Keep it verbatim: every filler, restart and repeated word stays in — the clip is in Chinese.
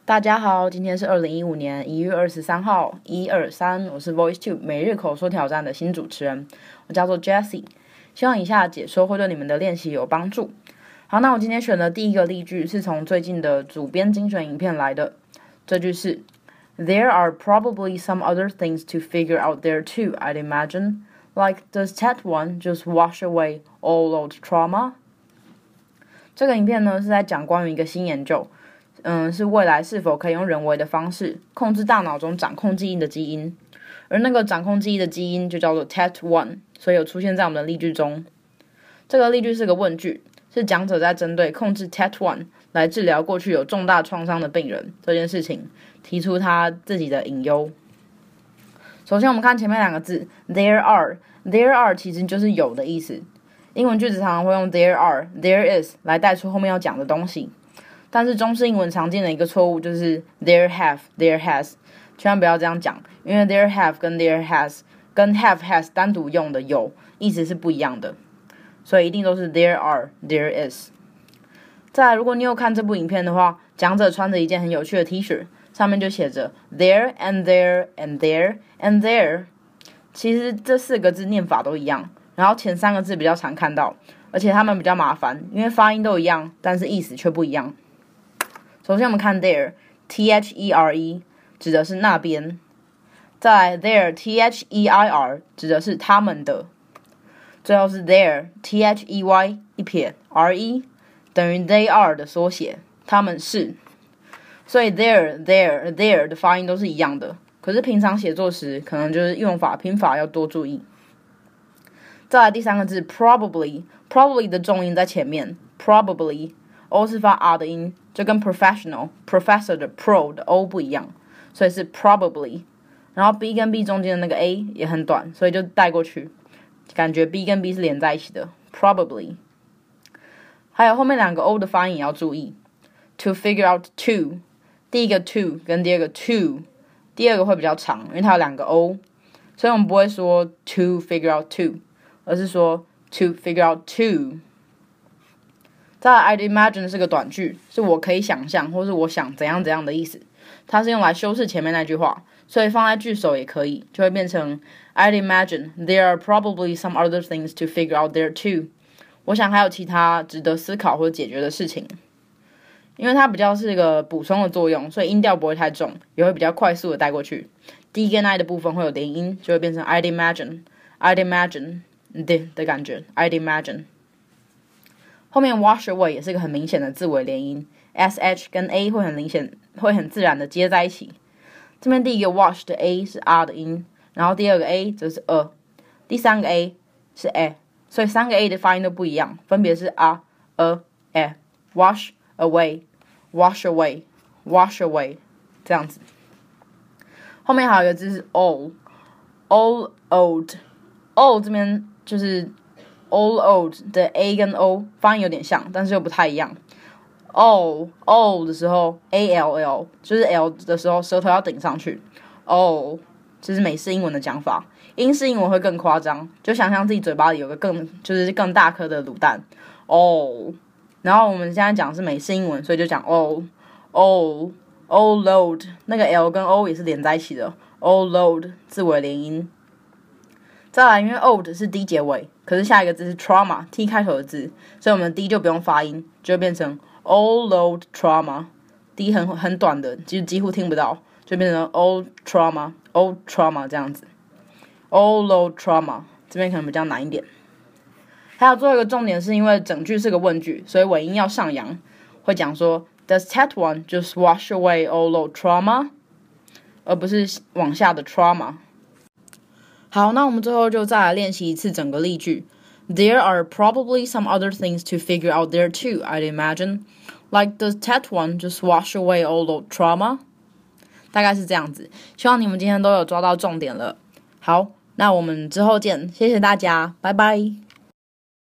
大家好，今天是二零一五年一月二十三号，一二三，我是 VoiceTube 每日口说挑战的新主持人，我叫做 Jessie， 希望以下解说会对你们的练习有帮助。好，那我今天选的第一个例句是从最近的主编精选影片来的，这句是 There are probably some other things to figure out there too, I'd imagine. Like, does that one just wash away all old trauma? 这个影片呢是在讲关于一个新研究。嗯，是未来是否可以用人为的方式控制大脑中掌控记忆的基因，而那个掌控记忆的基因就叫做 T A T 一， 所以有出现在我们的例句中。这个例句是个问句，是讲者在针对控制 T A T 一 来治疗过去有重大创伤的病人这件事情提出他自己的隐忧。首先我们看前面两个字 There are There are 其实就是有的意思，英文句子常常会用 There are There is 来带出后面要讲的东西。但是中式英文常见的一个错误就是 there have, there has， 千万不要这样讲，因为 there have 跟 there has 跟 have has 单独用的有意思是不一样的，所以一定都是 there are, there is。 再来，如果你有看这部影片的话，讲者穿着一件很有趣的 T 恤，上面就写着 there and there and there and there， 其实这四个字念法都一样，然后前三个字比较常看到，而且它们比较麻烦，因为发音都一样，但是意思却不一样。首先我们看 there T H E R E 指的是那边，再来 there T H E I R 指的是他们的，最后是 there T H E Y 一撇 R E 等于 they are 的缩写，他们是，所以 there there there 的发音都是一样的，可是平常写作时可能就是用法拼法要多注意。再来第三个字 probably probably 的重音在前面 probably O 是发 R 的音，就跟 professional professor 的 pro 的 O 不一样，所以是 probably。然后 B 跟 B 中间的那个 A 也很短，所以就带过去，感觉 B 跟 B 是连在一起的 probably。还有后面两个 O 的发音也要注意 ，to figure out to， 第一个 to 跟第二个 to， 第二个会比较长，因为它有两个 O， 所以我们不会说 to figure out to， 而是说 to figure out to。再来 I'd imagine 是个短句，是我可以想象或是我想怎样怎样的意思，它是用来修饰前面那句话，所以放在句首也可以，就会变成 I'd imagine there are probably some other things to figure out there too。 我想还有其他值得思考或解决的事情。因为它比较是一个补充的作用，所以音调不会太重，也会比较快速的带过去。D 跟 I 的部分会有连音，就会变成 I'd imagine I'd imagine 的的感觉 I'd imagine。后面 wash away 也是一个很明显的字尾连音 ，S H 跟 A 会很明显，会很自然的接在一起。这边第一个 wash 的 A 是 R 的音，然后第二个 A 则是 A， 第三个 A 是 A， 所以三个 A 的发音都不一样，分别是 A、A、A。wash away, wash away, wash away 这样子。后面还有一个字是 all, all old, all 这边就是。all old 的 A 跟 O 发音有点像，但是又不太一样。all all 的时候 A L L 就是 L 的时候舌头要顶上去 all， 这是美式英文的讲法。英式英文会更夸张，就想象自己嘴巴里有个更就是更大颗的卤蛋 all。然后我们现在讲的是美式英文，所以就讲 all all all load， 那个 L 跟 O 也是连在一起的 all load 字尾连音。再来，因为 old 是 D 结尾，可是下一个字是 trauma T 开头的字，所以我们的 D 就不用发音，就会变成 all load trauma D 很很短的，其实几乎听不到，就变成 all trauma all trauma 这样子 all load trauma 这边可能比较难一点。还有最后一个重点是因为整句是个问句，所以尾音要上扬，会讲说 Does that one just wash away all load trauma， 而不是往下的 trauma。好，那我们最后就再来练习一次整个例句。There are probably some other things to figure out there too, I'd imagine. Like, does that one just wash away all the trauma? 大概是这样子，希望你们今天都有抓到重点了。好，那我们之后见，谢谢大家，拜拜。